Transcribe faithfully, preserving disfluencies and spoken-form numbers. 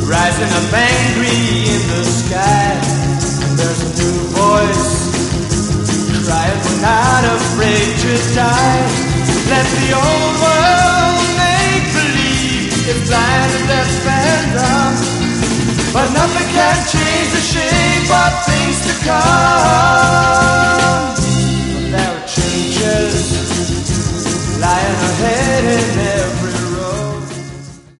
rising up angry in the sky. There's a new voice crying, we're not afraid to die. Let the old world make believe it's blind and deaf and dumb, but nothing can change the shape of things to come.